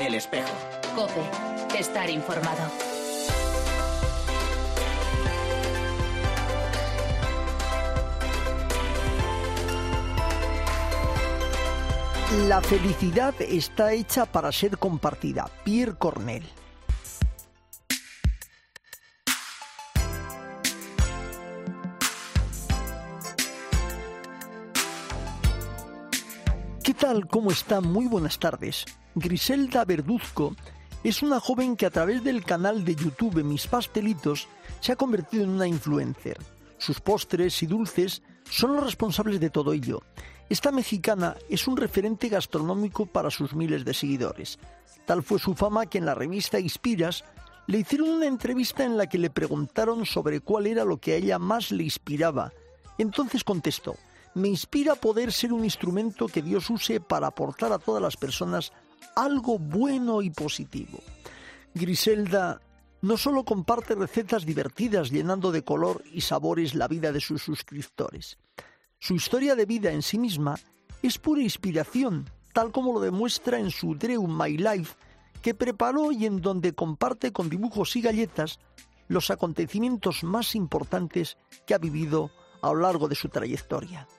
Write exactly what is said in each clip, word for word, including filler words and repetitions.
El Espejo. COPE. Estar informado. La felicidad está hecha para ser compartida. Pierre Cornell. ¿Qué tal? ¿Cómo está? Muy buenas tardes. Griselda Verduzco es una joven que a través del canal de YouTube Mis Pastelitos se ha convertido en una influencer. Sus postres y dulces son los responsables de todo ello. Esta mexicana es un referente gastronómico para sus miles de seguidores. Tal fue su fama que en la revista Inspiras le hicieron una entrevista en la que le preguntaron sobre cuál era lo que a ella más le inspiraba. Entonces contestó: me inspira poder ser un instrumento que Dios use para aportar a todas las personas algo bueno y positivo. Griselda no solo comparte recetas divertidas llenando de color y sabores la vida de sus suscriptores. Su historia de vida en sí misma es pura inspiración, tal como lo demuestra en su Drew My Life, que preparó y en donde comparte con dibujos y galletas los acontecimientos más importantes que ha vivido a lo largo de su trayectoria.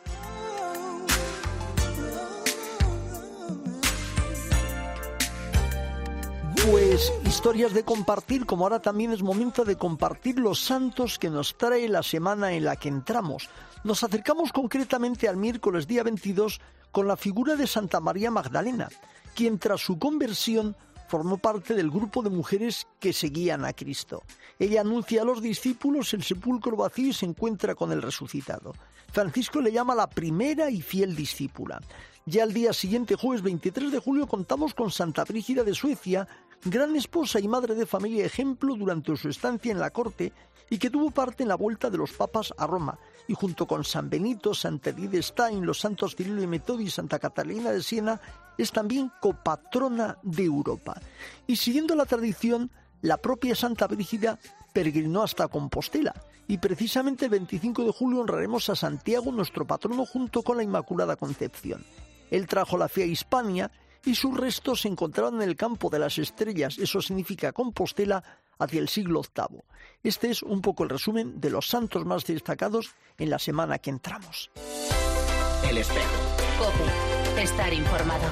Pues historias de compartir, como ahora también es momento de compartir los santos que nos trae la semana en la que entramos. Nos acercamos concretamente al miércoles día veintidós con la figura de Santa María Magdalena, quien tras su conversión formó parte del grupo de mujeres que seguían a Cristo. Ella anuncia a los discípulos el sepulcro vacío y se encuentra con el resucitado. Francisco le llama la primera y fiel discípula. Ya al día siguiente, jueves veintitrés de julio, contamos con Santa Brígida de Suecia, gran esposa y madre de familia ejemplo durante su estancia en la corte y que tuvo parte en la vuelta de los papas a Roma, y junto con San Benito, Santa Edith de Stein, los santos Cirilo y Metodio y Santa Catalina de Siena, es también copatrona de Europa. Y siguiendo la tradición, la propia Santa Brígida peregrinó hasta Compostela, y precisamente el veinticinco de julio honraremos a Santiago, nuestro patrono, junto con la Inmaculada Concepción. Él trajo la fe a Hispania y sus restos se encontraron en el campo de las estrellas, eso significa Compostela, hacia el siglo octavo. Este es un poco el resumen de los santos más destacados en la semana que entramos. El Espejo. COPE. Estar informado.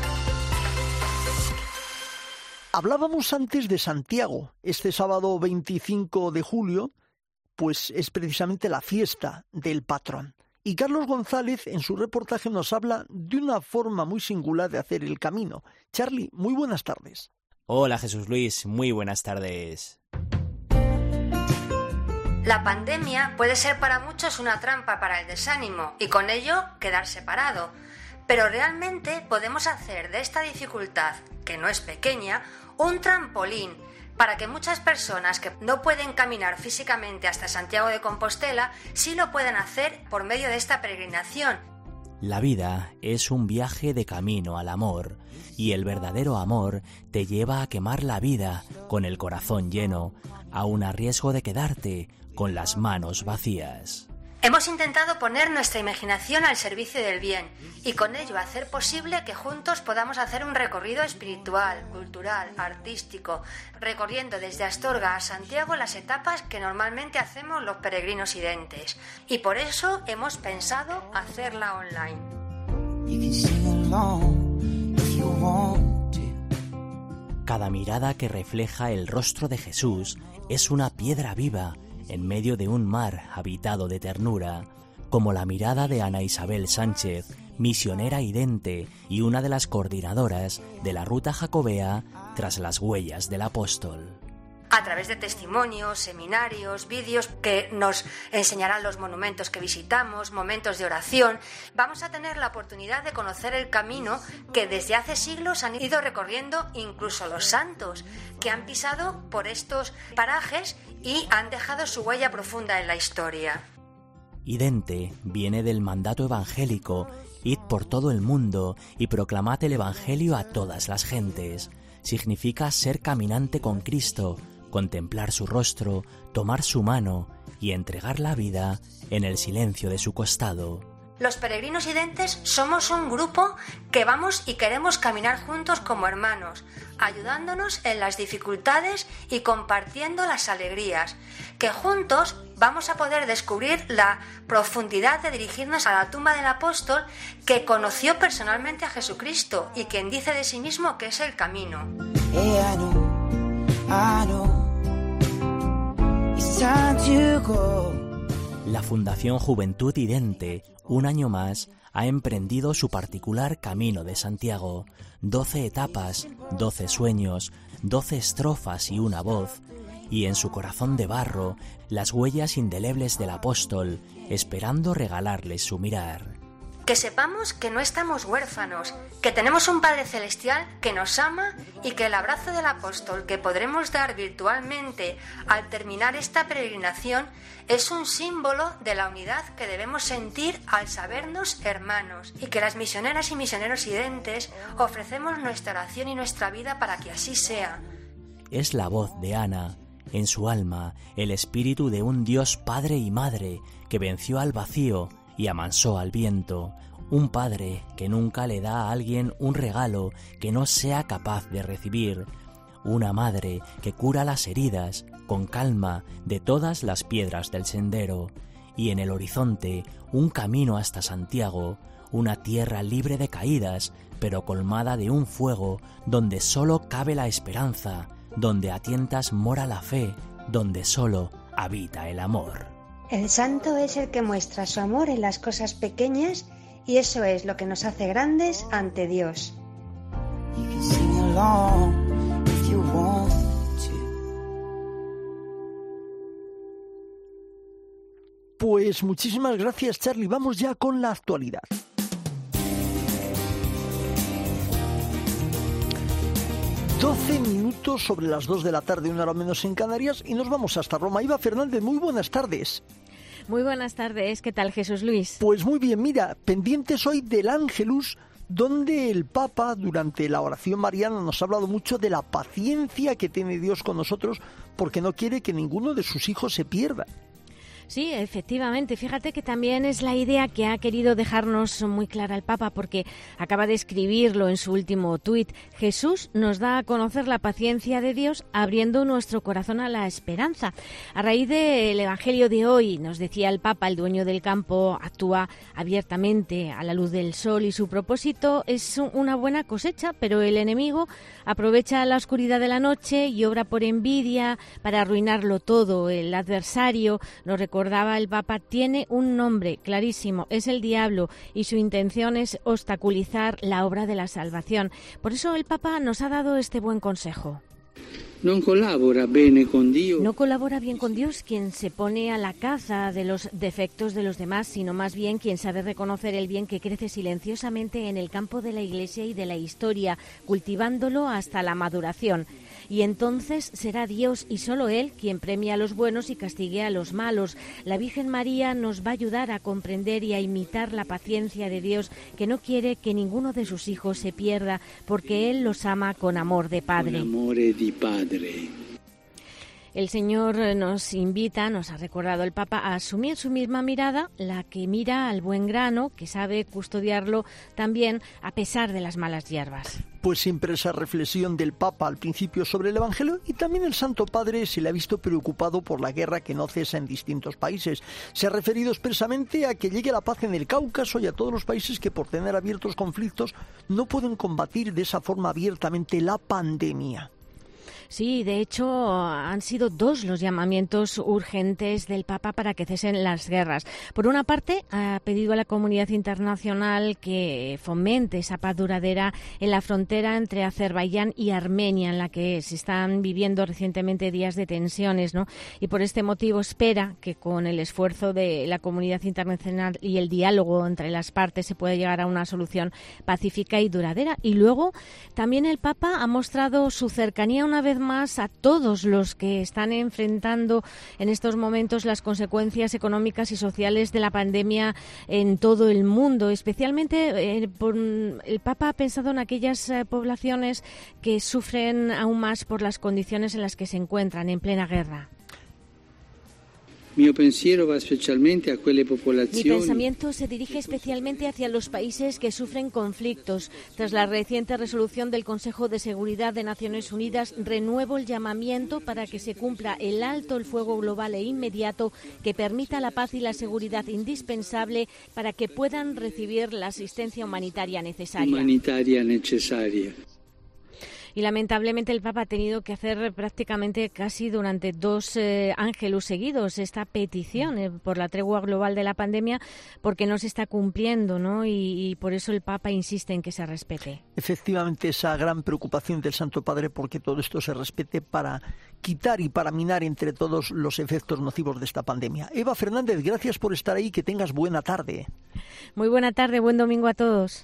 Hablábamos antes de Santiago. Este sábado veinticinco de julio, pues es precisamente la fiesta del patrón. Y Carlos González, en su reportaje, nos habla de una forma muy singular de hacer el camino. Charlie, muy buenas tardes. Hola Jesús Luis, muy buenas tardes. La pandemia puede ser para muchos una trampa para el desánimo y con ello quedar separado. Pero realmente podemos hacer de esta dificultad, que no es pequeña, un trampolín para que muchas personas que no pueden caminar físicamente hasta Santiago de Compostela sí lo puedan hacer por medio de esta peregrinación. La vida es un viaje de camino al amor, y el verdadero amor te lleva a quemar la vida con el corazón lleno, aun a riesgo de quedarte con las manos vacías. Hemos intentado poner nuestra imaginación al servicio del bien y con ello hacer posible que juntos podamos hacer un recorrido espiritual, cultural, artístico, recorriendo desde Astorga a Santiago las etapas que normalmente hacemos los peregrinos identes. Y por eso hemos pensado hacerla online. Cada mirada que refleja el rostro de Jesús es una piedra viva en medio de un mar habitado de ternura, como la mirada de Ana Isabel Sánchez, misionera idente y una de las coordinadoras de la ruta jacobea tras las huellas del apóstol. A través de testimonios, seminarios, vídeos que nos enseñarán los monumentos que visitamos, momentos de oración, vamos a tener la oportunidad de conocer el camino que desde hace siglos han ido recorriendo incluso los santos, que han pisado por estos parajes y han dejado su huella profunda en la historia. Idente viene del mandato evangélico: id por todo el mundo y proclamad el evangelio a todas las gentes. Significa ser caminante con Cristo, contemplar su rostro, tomar su mano y entregar la vida en el silencio de su costado. Los peregrinos identes somos un grupo que vamos y queremos caminar juntos como hermanos, ayudándonos en las dificultades y compartiendo las alegrías, que juntos vamos a poder descubrir la profundidad de dirigirnos a la tumba del apóstol que conoció personalmente a Jesucristo y quien dice de sí mismo que es el camino. Hey, I know, I know. It's time to go. La Fundación Juventud Idente, un año más, ha emprendido su particular Camino de Santiago. Doce etapas, doce sueños, doce estrofas y una voz, y en su corazón de barro, las huellas indelebles del apóstol, esperando regalarles su mirar. Que sepamos que no estamos huérfanos, que tenemos un Padre Celestial que nos ama y que el abrazo del apóstol que podremos dar virtualmente al terminar esta peregrinación es un símbolo de la unidad que debemos sentir al sabernos hermanos, y que las misioneras y misioneros identes ofrecemos nuestra oración y nuestra vida para que así sea. Es la voz de Ana, en su alma, el espíritu de un Dios Padre y Madre que venció al vacío y amansó al viento, un padre que nunca le da a alguien un regalo que no sea capaz de recibir, una madre que cura las heridas con calma de todas las piedras del sendero, y en el horizonte un camino hasta Santiago, una tierra libre de caídas, pero colmada de un fuego donde solo cabe la esperanza, donde a tientas mora la fe, donde solo habita el amor. El santo es el que muestra su amor en las cosas pequeñas y eso es lo que nos hace grandes ante Dios. You can sing along if you want to. Pues muchísimas gracias, Charlie. Vamos ya con la actualidad. doce minutos sobre las dos de la tarde, una hora menos en Canarias, y nos vamos hasta Roma. Iva Fernández, muy buenas tardes. Muy buenas tardes, ¿qué tal, Jesús Luis? Pues muy bien, mira, pendientes hoy del Ángelus, donde el Papa, durante la oración mariana, nos ha hablado mucho de la paciencia que tiene Dios con nosotros, porque no quiere que ninguno de sus hijos se pierda. Sí, efectivamente. Fíjate que también es la idea que ha querido dejarnos muy clara el Papa, porque acaba de escribirlo en su último tuit. Jesús nos da a conocer la paciencia de Dios abriendo nuestro corazón a la esperanza. A raíz del Evangelio de hoy, nos decía el Papa, el dueño del campo actúa abiertamente a la luz del sol y su propósito es una buena cosecha, pero el enemigo aprovecha la oscuridad de la noche y obra por envidia para arruinarlo todo. El adversario, nos recordaba el Papa, tiene un nombre clarísimo, es el diablo, y su intención es obstaculizar la obra de la salvación. Por eso el Papa nos ha dado este buen consejo. No colabora bien con Dios. No colabora bien con Dios quien se pone a la caza de los defectos de los demás, sino más bien quien sabe reconocer el bien que crece silenciosamente en el campo de la Iglesia y de la historia, cultivándolo hasta la maduración. Y entonces será Dios y solo Él quien premia a los buenos y castigue a los malos. La Virgen María nos va a ayudar a comprender y a imitar la paciencia de Dios, que no quiere que ninguno de sus hijos se pierda, porque Él los ama con amor de Padre. Con amore di Padre. El Señor nos invita, nos ha recordado el Papa, a asumir su misma mirada, la que mira al buen grano, que sabe custodiarlo también a pesar de las malas hierbas. Pues siempre esa reflexión del Papa al principio sobre el Evangelio, y también el Santo Padre se le ha visto preocupado por la guerra que no cesa en distintos países. Se ha referido expresamente a que llegue la paz en el Cáucaso y a todos los países que por tener abiertos conflictos no pueden combatir de esa forma abiertamente la pandemia. Sí, de hecho, han sido dos los llamamientos urgentes del Papa para que cesen las guerras. Por una parte, ha pedido a la comunidad internacional que fomente esa paz duradera en la frontera entre Azerbaiyán y Armenia, en la que se están viviendo recientemente días de tensiones, ¿no? Y por este motivo espera que con el esfuerzo de la comunidad internacional y el diálogo entre las partes se pueda llegar a una solución pacífica y duradera. Y luego, también el Papa ha mostrado su cercanía una vez más a todos los que están enfrentando en estos momentos las consecuencias económicas y sociales de la pandemia en todo el mundo. Especialmente eh, por, el Papa ha pensado en aquellas eh, poblaciones que sufren aún más por las condiciones en las que se encuentran en plena guerra. Mio pensiero va specialmente a quelle Mi popolazioni. pensamiento se dirige especialmente hacia los países que sufren conflictos. Tras la reciente resolución del Consejo de Seguridad de Naciones Unidas, renuevo el llamamiento para que se cumpla el alto el fuego global e inmediato que permita la paz y la seguridad indispensable para que puedan recibir la asistencia humanitaria necesaria. Humanitaria necesaria. Y lamentablemente el Papa ha tenido que hacer prácticamente casi durante dos eh, ángelus seguidos esta petición eh, por la tregua global de la pandemia, porque no se está cumpliendo, ¿no? Y, y por eso el Papa insiste en que se respete. Efectivamente, esa gran preocupación del Santo Padre porque todo esto se respete para quitar y para minar entre todos los efectos nocivos de esta pandemia. Eva Fernández, gracias por estar ahí, que tengas buena tarde. Muy buena tarde, buen domingo a todos.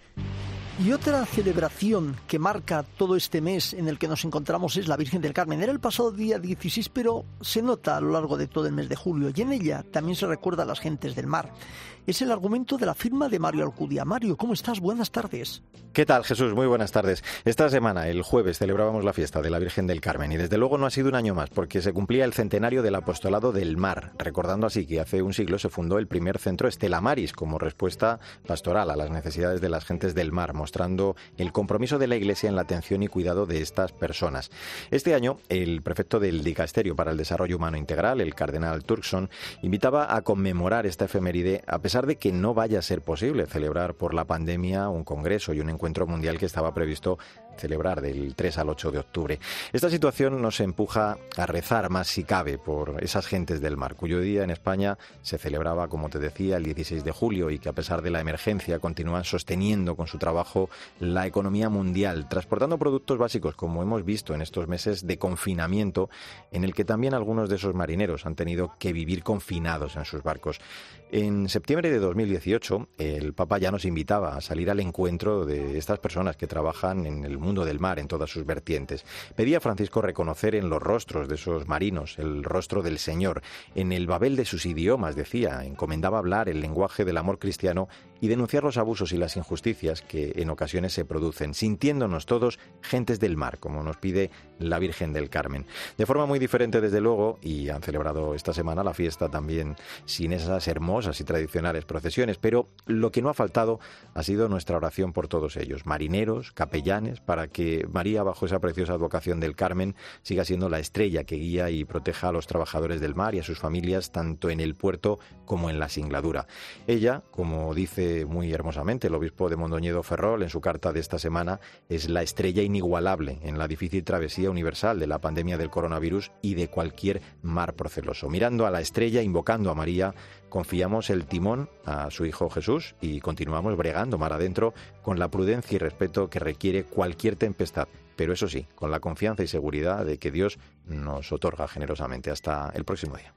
Y otra celebración que marca todo este mes en el que nos encontramos es la Virgen del Carmen. Era el pasado día dieciséis, pero se nota a lo largo de todo el mes de julio, y en ella también se recuerda a las gentes del mar. Es el argumento de la firma de Mario Alcudia. Mario, ¿cómo estás? Buenas tardes. ¿Qué tal, Jesús? Muy buenas tardes. Esta semana, el jueves, celebrábamos la fiesta de la Virgen del Carmen, y desde luego no ha sido un año más, porque se cumplía el centenario del apostolado del mar, recordando así que hace un siglo se fundó el primer centro Stella Maris como respuesta pastoral a las necesidades de las gentes del mar, mostrando el compromiso de la Iglesia en la atención y cuidado de estas personas. Este año, el prefecto del Dicasterio para el Desarrollo Humano Integral, el cardenal Turkson, invitaba a conmemorar esta efeméride a pesar de que no vaya a ser posible celebrar por la pandemia un congreso y un encuentro mundial que estaba previsto celebrar del tres al ocho de octubre. Esta situación nos empuja a rezar más si cabe por esas gentes del mar, cuyo día en España se celebraba, como te decía, el dieciséis de julio, y que a pesar de la emergencia continúan sosteniendo con su trabajo la economía mundial, transportando productos básicos, como hemos visto en estos meses de confinamiento, en el que también algunos de esos marineros han tenido que vivir confinados en sus barcos. En septiembre de dos mil dieciocho, el Papa ya nos invitaba a salir al encuentro de estas personas que trabajan en el mundo del mar en todas sus vertientes. Pedía a Francisco reconocer en los rostros de esos marinos el rostro del Señor, en el Babel de sus idiomas, decía, encomendaba hablar el lenguaje del amor cristiano y denunciar los abusos y las injusticias que en ocasiones se producen, sintiéndonos todos gentes del mar, como nos pide la Virgen del Carmen. De forma muy diferente, desde luego, y han celebrado esta semana la fiesta también sin esas hermosas y tradicionales procesiones, pero lo que no ha faltado ha sido nuestra oración por todos ellos, marineros, capellanes, para que María, bajo esa preciosa advocación del Carmen, siga siendo la estrella que guía y proteja a los trabajadores del mar y a sus familias, tanto en el puerto como en la singladura. Ella, como dice muy hermosamente el obispo de Mondoñedo Ferrol en su carta de esta semana, es la estrella inigualable en la difícil travesía universal de la pandemia del coronavirus y de cualquier mar proceloso. Mirando a la estrella, invocando a María, confiamos el timón a su Hijo Jesús y continuamos bregando mar adentro con la prudencia y respeto que requiere cualquier tempestad, pero eso sí, con la confianza y seguridad de que Dios nos otorga generosamente. Hasta el próximo día.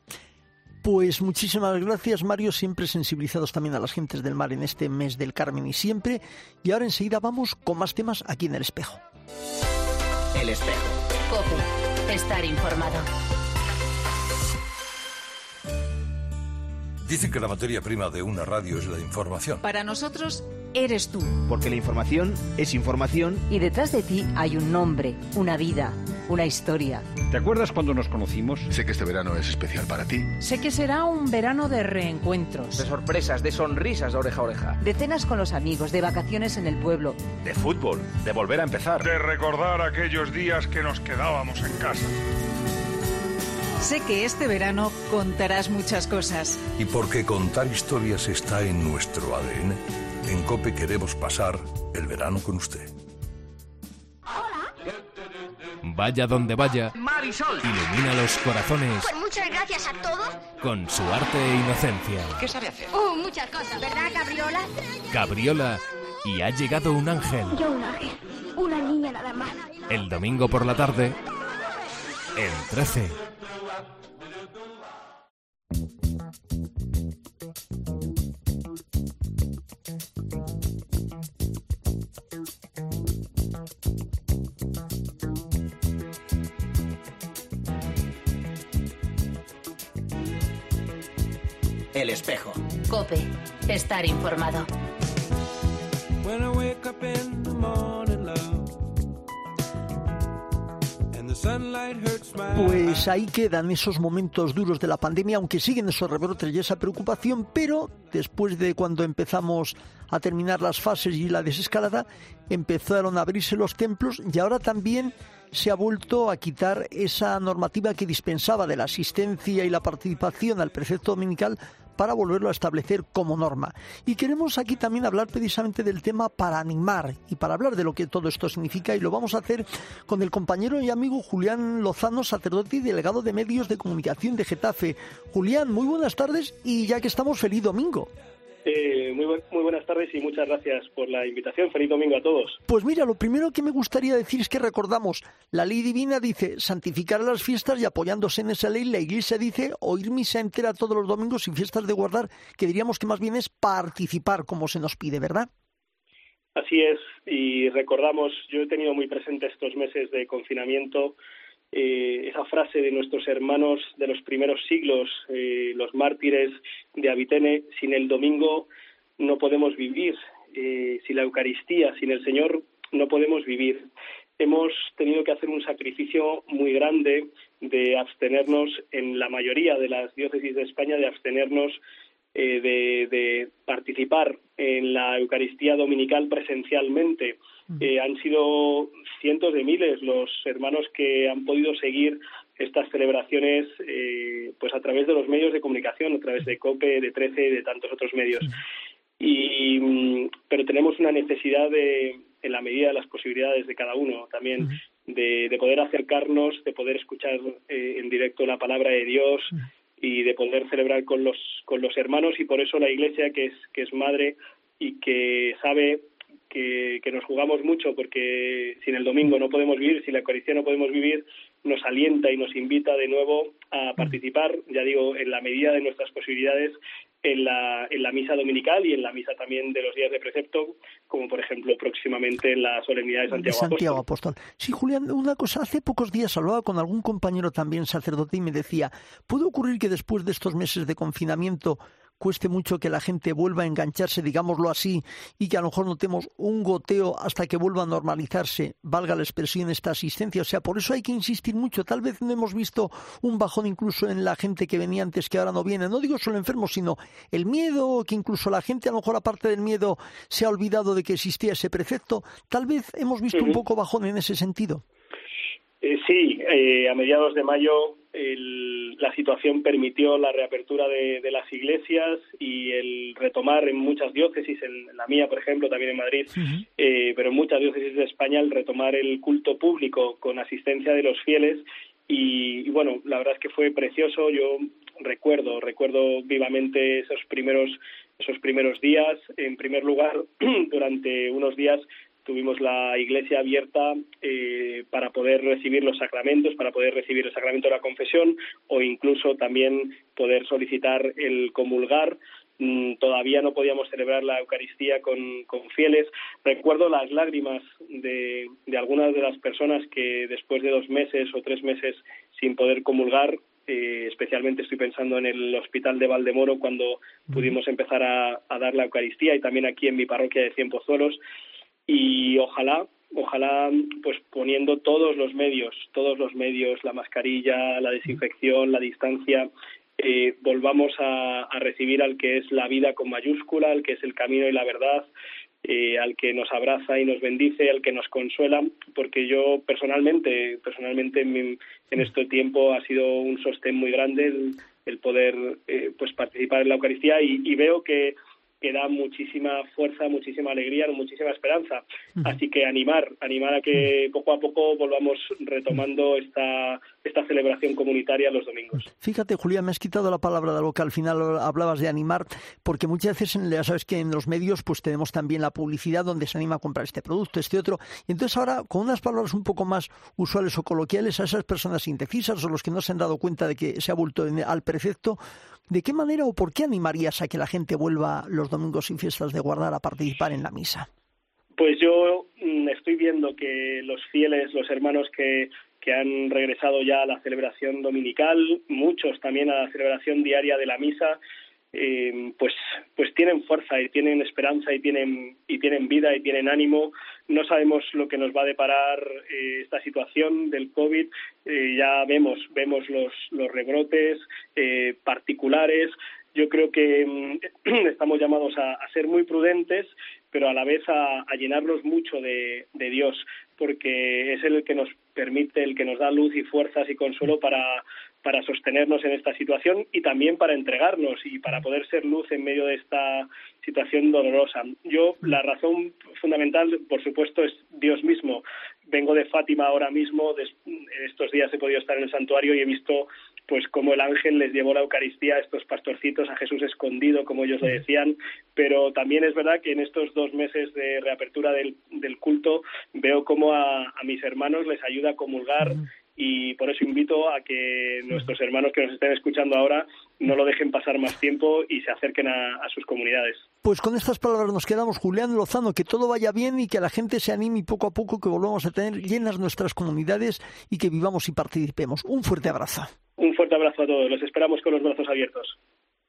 Pues muchísimas gracias, Mario, siempre sensibilizados también a las gentes del mar en este mes del Carmen y siempre. Y ahora enseguida vamos con más temas aquí en El Espejo. El Espejo. COPE. Estar informado. Dicen que la materia prima de una radio es la información. Para nosotros, eres tú. Porque la información es información. Y detrás de ti hay un nombre, una vida, una historia. ¿Te acuerdas cuando nos conocimos? Sé que este verano es especial para ti. Sé que será un verano de reencuentros. De sorpresas, de sonrisas de oreja a oreja. De cenas con los amigos, de vacaciones en el pueblo. De fútbol, de volver a empezar. De recordar aquellos días que nos quedábamos en casa. Sé que este verano contarás muchas cosas. Y porque contar historias está en nuestro A D N, en COPE queremos pasar el verano con usted. Vaya donde vaya, Marisol ilumina los corazones. Pues muchas gracias a todos. Con su arte e inocencia. ¿Qué sabe hacer? Uh, muchas cosas, ¿verdad, Cabriola? Cabriola, y ha llegado un ángel. Yo un ángel, una niña nada más. El domingo por la tarde, en trece. El Espejo. COPE. Estar informado. Pues ahí quedan esos momentos duros de la pandemia, aunque siguen esos rebrotes y esa preocupación, pero después de cuando empezamos a terminar las fases y la desescalada, empezaron a abrirse los templos y ahora también se ha vuelto a quitar esa normativa que dispensaba de la asistencia y la participación al precepto dominical para volverlo a establecer como norma. Y queremos aquí también hablar precisamente del tema para animar y para hablar de lo que todo esto significa, y lo vamos a hacer con el compañero y amigo Julián Lozano, sacerdote y delegado de Medios de Comunicación de Getafe. Julián, muy buenas tardes, y ya que estamos, feliz domingo. Eh, muy, bu- muy buenas tardes y muchas gracias por la invitación. Feliz domingo a todos. Pues mira, lo primero que me gustaría decir es que recordamos, la ley divina dice santificar las fiestas, y apoyándose en esa ley, la Iglesia dice oír misa entera todos los domingos y fiestas de guardar, que diríamos que más bien es participar como se nos pide, ¿verdad? Así es, y recordamos, yo he tenido muy presente estos meses de confinamiento eh, esa frase de nuestros hermanos de los primeros siglos, eh, los mártires de Abitene: sin el domingo no podemos vivir, eh, sin la Eucaristía, sin el Señor no podemos vivir. Hemos tenido que hacer un sacrificio muy grande de abstenernos, en la mayoría de las diócesis de España, de abstenernos eh, de, de participar en la Eucaristía dominical presencialmente. Eh, han sido cientos de miles los hermanos que han podido seguir estas celebraciones eh, pues a través de los medios de comunicación, a través de COPE, de trece y de tantos otros medios. Y, pero tenemos una necesidad de, en la medida de las posibilidades de cada uno también, de, de poder acercarnos, de poder escuchar eh, en directo la palabra de Dios y de poder celebrar con los con los hermanos. Y por eso la Iglesia, que es que es madre y que sabe que, que nos jugamos mucho, porque sin el domingo no podemos vivir, sin la Eucaristía no podemos vivir, nos alienta y nos invita de nuevo a participar, ya digo, en la medida de nuestras posibilidades, en la, en la misa dominical y en la misa también de los días de precepto, como por ejemplo próximamente en la solemnidad de Santiago, de Santiago Apóstol. Apóstol. Sí, Julián, una cosa, hace pocos días hablaba con algún compañero también sacerdote y me decía, ¿puede ocurrir que después de estos meses de confinamiento cueste mucho que la gente vuelva a engancharse, digámoslo así, y que a lo mejor notemos un goteo hasta que vuelva a normalizarse, valga la expresión, esta asistencia? O sea, por eso hay que insistir mucho. Tal vez no hemos visto un bajón incluso en la gente que venía antes, que ahora no viene. No digo solo enfermos, sino el miedo, que incluso la gente, a lo mejor aparte del miedo, se ha olvidado de que existía ese precepto. Tal vez hemos visto uh-huh. un poco bajón en ese sentido. Eh, sí, eh, a mediados de mayo el, la situación permitió la reapertura de, de las iglesias y el retomar en muchas diócesis, en la mía, por ejemplo, también en Madrid, uh-huh. eh, pero en muchas diócesis de España, el retomar el culto público con asistencia de los fieles. Y, y bueno, la verdad es que fue precioso. Yo recuerdo, recuerdo vivamente esos primeros, esos primeros días. En primer lugar, durante unos días tuvimos la iglesia abierta eh, para poder recibir los sacramentos, para poder recibir el sacramento de la confesión, o incluso también poder solicitar el comulgar. Mm, todavía no podíamos celebrar la Eucaristía con, con fieles. Recuerdo las lágrimas de, de algunas de las personas que después de dos meses o tres meses sin poder comulgar, eh, especialmente estoy pensando en el hospital de Valdemoro, cuando pudimos empezar a, a dar la Eucaristía, y también aquí en mi parroquia de Cienpozuelos. Y ojalá, ojalá, pues poniendo todos los medios, todos los medios, la mascarilla, la desinfección, la distancia, eh, volvamos a, a recibir al que es la vida con mayúscula, al que es el camino y la verdad, eh, al que nos abraza y nos bendice, al que nos consuela, porque yo personalmente, personalmente en, mi, en este tiempo ha sido un sostén muy grande el, el poder eh, pues participar en la Eucaristía, y, y veo que que da muchísima fuerza, muchísima alegría, muchísima esperanza. Así que animar, animar a que poco a poco volvamos retomando esta esta celebración comunitaria los domingos. Fíjate, Julián, me has quitado la palabra de lo que al final hablabas de animar, porque muchas veces ya sabes que en los medios pues tenemos también la publicidad donde se anima a comprar este producto, este otro, y entonces ahora con unas palabras un poco más usuales o coloquiales a esas personas indecisas o los que no se han dado cuenta de que se ha vuelto al precepto, ¿de qué manera o por qué animarías a que la gente vuelva los domingos y fiestas de guardar a participar en la misa? Pues yo mm, estoy viendo que los fieles, los hermanos que, que han regresado ya a la celebración dominical, muchos también a la celebración diaria de la misa, eh, pues pues tienen fuerza y tienen esperanza y tienen y tienen vida y tienen ánimo. no sabemos lo que nos va a deparar eh, esta situación del COVID. Eh, ya vemos, vemos los, los rebrotes eh, particulares. Yo creo que mmm, estamos llamados a, a ser muy prudentes, pero a la vez a, a llenarnos mucho de, de Dios, porque es Él el que nos permite, el que nos da luz y fuerzas y consuelo para, para sostenernos en esta situación y también para entregarnos y para poder ser luz en medio de esta situación dolorosa. Yo, la razón fundamental, por supuesto, es Dios mismo. Vengo de Fátima ahora mismo, de, estos días he podido estar en el santuario y he visto pues cómo el ángel les llevó la Eucaristía a estos pastorcitos, a Jesús escondido, como ellos le decían, pero también es verdad que en estos dos meses de reapertura del, del culto veo cómo a, a mis hermanos les ayuda a comulgar, y por eso invito a que nuestros hermanos que nos estén escuchando ahora no lo dejen pasar más tiempo y se acerquen a, a sus comunidades. Pues con estas palabras nos quedamos. Julián Lozano, que todo vaya bien y que la gente se anime y poco a poco que volvamos a tener llenas nuestras comunidades y que vivamos y participemos. Un fuerte abrazo. Un fuerte abrazo a todos. Los esperamos con los brazos abiertos.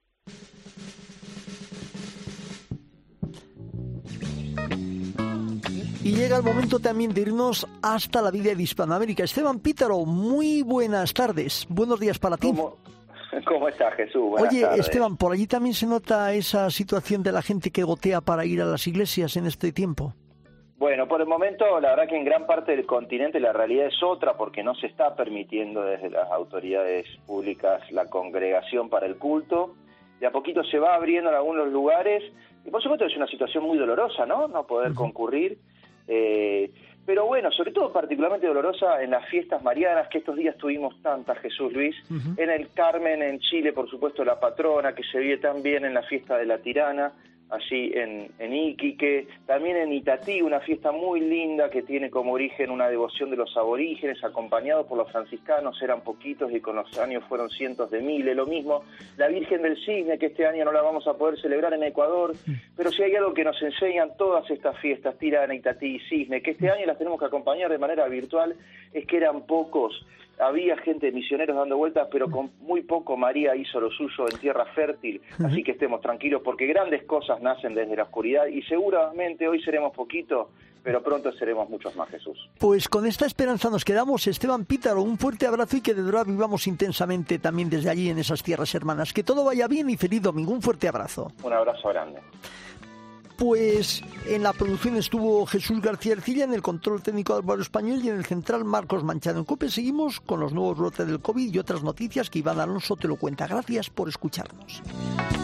Y llega el momento también de irnos hasta la vida de Hispanoamérica. Esteban Pítaro, muy buenas tardes. Buenos días para ti. ¿Cómo, cómo está, Jesús? Buenas Oye, tardes. Esteban, ¿por allí también se nota esa situación de la gente que gotea para ir a las iglesias en este tiempo? Bueno, por el momento, la verdad que en gran parte del continente la realidad es otra, porque no se está permitiendo desde las autoridades públicas la congregación para el culto. De a poquito se va abriendo en algunos lugares, y por supuesto es una situación muy dolorosa, ¿no? No poder uh-huh. concurrir. Eh, pero bueno, sobre todo particularmente dolorosa en las fiestas marianas, que estos días tuvimos tantas, Jesús Luis, uh-huh. en el Carmen, en Chile, por supuesto, la patrona, que se vive también en la fiesta de la Tirana, allí en, en Iquique, también en Itatí, una fiesta muy linda que tiene como origen una devoción de los aborígenes, acompañados por los franciscanos, eran poquitos y con los años fueron cientos de miles. Lo mismo la Virgen del Cisne, que este año no la vamos a poder celebrar en Ecuador, pero si hay algo que nos enseñan todas estas fiestas, Tirana, Itatí y Cisne, que este año las tenemos que acompañar de manera virtual, es que eran pocos. Había gente, misioneros dando vueltas, pero con muy poco María hizo lo suyo en tierra fértil, así que estemos tranquilos, porque grandes cosas nacen desde la oscuridad y seguramente hoy seremos poquitos, pero pronto seremos muchos más, Jesús. Pues con esta esperanza nos quedamos. Esteban Pítaro, un fuerte abrazo y que de verdad vivamos intensamente también desde allí en esas tierras hermanas. Que todo vaya bien y feliz domingo. Un fuerte abrazo. Un abrazo grande. Pues en la producción estuvo Jesús García Ercilla, en el control técnico Álvaro Español y en el central Marcos Manchado. En COPE seguimos con los nuevos brotes del COVID y otras noticias que Iván Alonso te lo cuenta. Gracias por escucharnos.